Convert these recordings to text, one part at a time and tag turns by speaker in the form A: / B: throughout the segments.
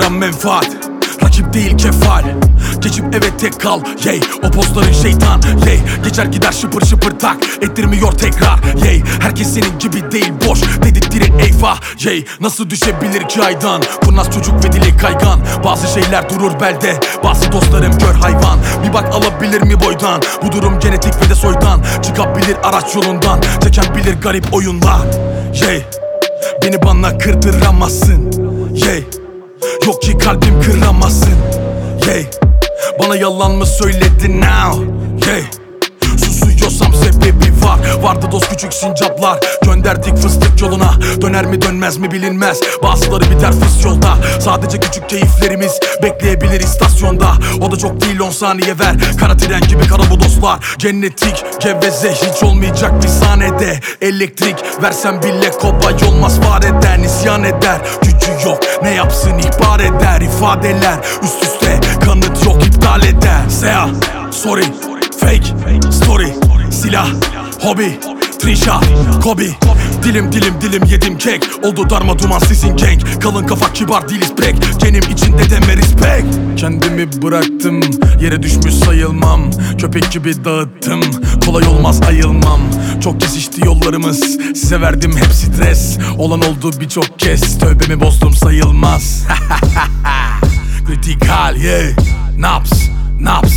A: gram menfaat, rakip değil kefal. Geçip evet tek kal, yey. O postların şeytan, yey. Geçer gider şıpır şıpır tak, ettirmiyor tekrar, yey. Herkes senin gibi değil, boş dedirttirin eyvah, yey. Nasıl düşebilir ki aydan? Kurnaz çocuk ve dili kaygan. Bazı şeyler durur belde, bazı dostlarım kör hayvan. Bir bak alabilir mi boydan? Bu durum genetik ve de soydan. Çıkabilir araç yolundan, çeken bilir garip oyunlar, yey. Beni bana kırdıramazsın, yey. Yok ki kalbim kıramazsın, yey. Bana yalan mı söyledin now, yey. Susuyorsam sebebi var. Vardı dost küçük sincaplar, gönderdik fıstık yoluna. Döner mi dönmez mi bilinmez, bazıları biter fıs yolda. Sadece küçük keyiflerimiz bekleyebilir istasyonda. O da çok değil 10 saniye ver, kara tren gibi kara bu dostlar. Genetik geveze hiç olmayacak bir sahnede. Elektrik versem bile kobay olmaz fareden. İsyan eder, gücü yok, ne yapsın ihbar eder. İfadeler üst üste, kanıt yok iptal eder. Sea, sorry, fake, story, silah, hobi, trisha, Kobe. Dilim yedim kek, oldu darma duman sizin gang. Kalın kafa kibar değiliz pek, genim içinde deme respect. Kendimi bıraktım, yere düşmüş sayılmam. Köpek gibi dağıttım, kolay olmaz ayılmam. Çok kesişti yollarımız, size verdim hep stres. Olan oldu birçok kez, tövbemi bozdum sayılmaz. Kritikal, yeah. Naps.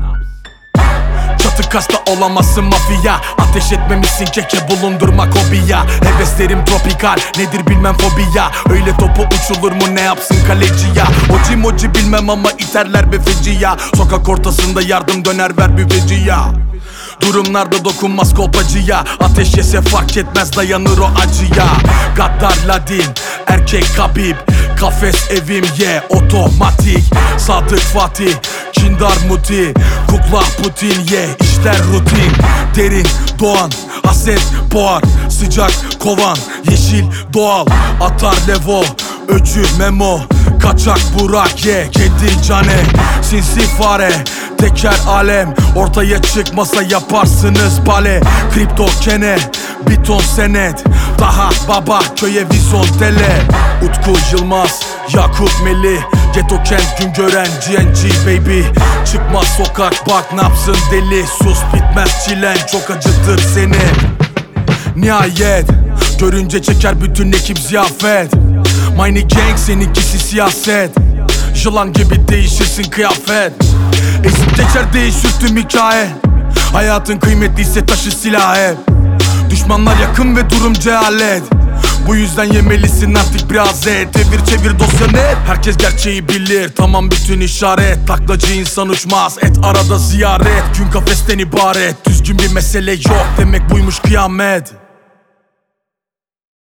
A: Çatı kasta olamazsın mafya, ateş etmemişsin keke bulundurmak hobiya. Heveslerim tropikal, nedir bilmem fobiya. Öyle topu uçulur mu ne yapsın kaleci ya. Moci bilmem ama iterler be feci ya. Sokak ortasında yardım döner ver büfeci ya. Durumlarda dokunmaz kolpacıya. Ateş yese fark etmez dayanır o acıya. Gaddar Ladin, erkek Kabib. Kafes evim ye, otomatik. Sadık Fatih, Kindar Muti. Kukla Putin ye, işler rutin. Derin doğan, haset boğar. Sıcak kovan, yeşil doğal. Atar Levo, öcü Memo. Kaçak Burak ye, kedi cane. Sinsi fare, teker alem. Ortaya çıkmasa yaparsınız bale. Kripto kene, bir ton senet. Daha baba köye vizon tele. Utku Yılmaz, Yakup Melih. Ghetto kent gün gören GNG baby. Çıkmaz sokak bak napsın deli. Sus bitmez çilen çok acıtır seni. Nihayet görünce çeker bütün ekip ziyafet. Mini gang seninkisi siyaset. Yılan gibi değişirsin kıyafet. Ezip geçer değişir tüm hikaye. Hayatın kıymetliyse taşı silah hep. Düşmanlar yakın ve durum cehalet. Bu yüzden yemelisin artık biraz et. Çevir dosya net, herkes gerçeği bilir. Tamam bütün işaret, taklacı insan uçmaz. Et arada ziyaret, gün kafesten ibaret. Düzgün bir mesele yok, demek buymuş kıyamet.